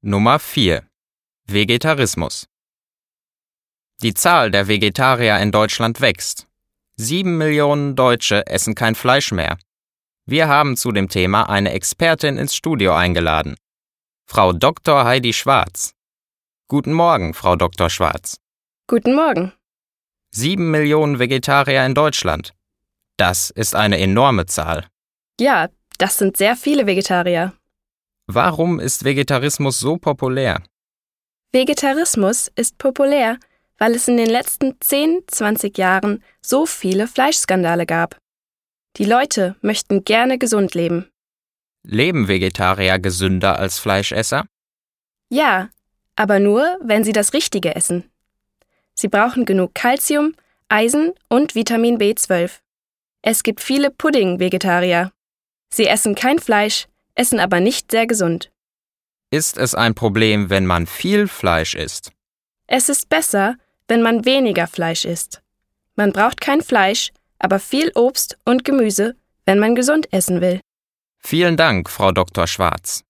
Nummer 4. Vegetarismus. Die Zahl der Vegetarier in Deutschland wächst. 7 Millionen Deutsche essen kein Fleisch mehr. Wir haben zu dem Thema eine Expertin ins Studio eingeladen. Frau Dr. Heidi Schwarz. Guten Morgen, Frau Dr. Schwarz. Guten Morgen. 7 Millionen Vegetarier in Deutschland. Das ist eine enorme Zahl. Ja, das sind sehr viele Vegetarier. Warum ist Vegetarismus so populär? Vegetarismus ist populär, weil es in den letzten 10-20 Jahren so viele Fleischskandale gab. Die Leute möchten gerne gesund leben. Leben Vegetarier gesünder als Fleischesser? Ja, aber nur, wenn sie das Richtige essen. Sie brauchen genug Kalzium, Eisen und Vitamin B12. Es gibt viele Pudding-Vegetarier. Sie essen kein Fleisch, essen aber nicht sehr gesund. Ist es ein Problem, wenn man viel Fleisch isst? Es ist besser, wenn man weniger Fleisch isst. Man braucht kein Fleisch, aber viel Obst und Gemüse, wenn man gesund essen will. Vielen Dank, Frau Dr. Schwarz.